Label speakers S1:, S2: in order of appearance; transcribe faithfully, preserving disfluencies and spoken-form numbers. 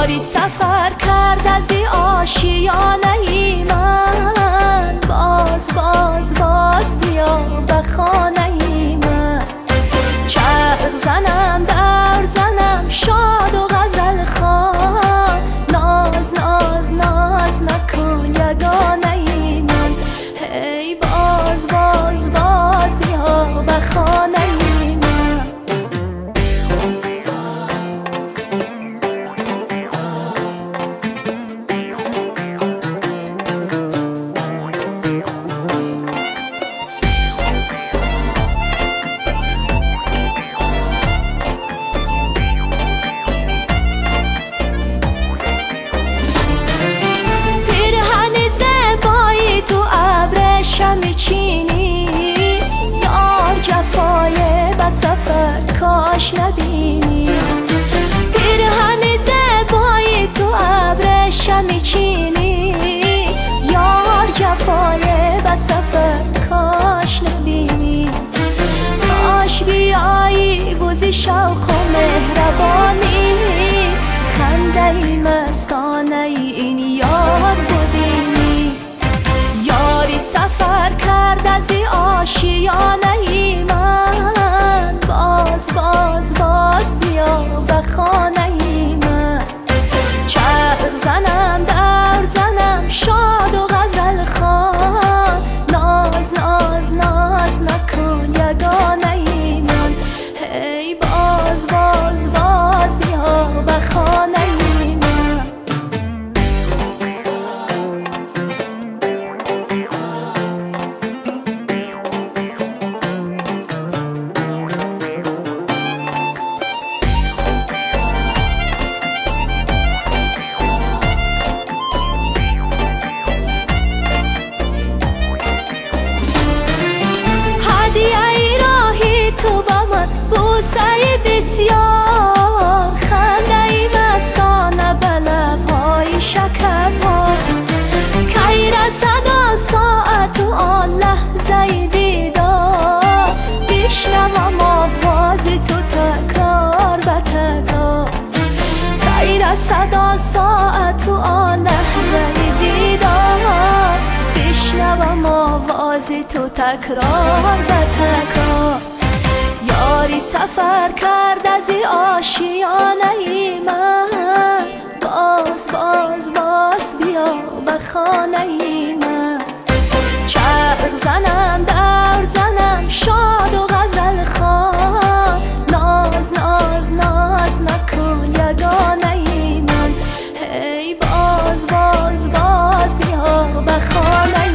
S1: یاری سفر کرد از این آشیانه ای من، باز باز باز بیا به خانه ای من. چرخ زنم در زنم شاد و غزل خوان، ناز ناز ناز مکن یگانه ای من. هی باز باز باز بیا به خانه ای من. سفر کاش نبینی، پیرهن زبایی تو ابر شمی چینی. یار جفای به سفر کاش نبینی، کاش بیایی بوزی شوق و مهربانی. خنده ای مسانه ای این یار ببینی. یاری سفر کرد از این آشیانه ای من، باز باز باز بیا به خانه ای من. چرخ زنم در زنم شاد و غزل خوان، ناز ناز ناز مکن یگانه ای من. هی باز باز باز بیا به خانه ای من. بوسه بسیار، خنده ای مستانه به لبهای شکربار. کی رسد آن ساعت و آن لحظه دیدار، بشنوم آواز تو تکرار به تکرار. کی رسد آن ساعت و آن لحظه دیدار، بشنوم آواز تو تکرار به تکرار. یاری سفر کرد از این آشیانه ای من، باز باز باز بیا به خانه ای من. چرخ زنم در زنم شاد و غزل خوان، ناز ناز ناز مکن یگانه ای من. هی باز باز باز بیا به خانه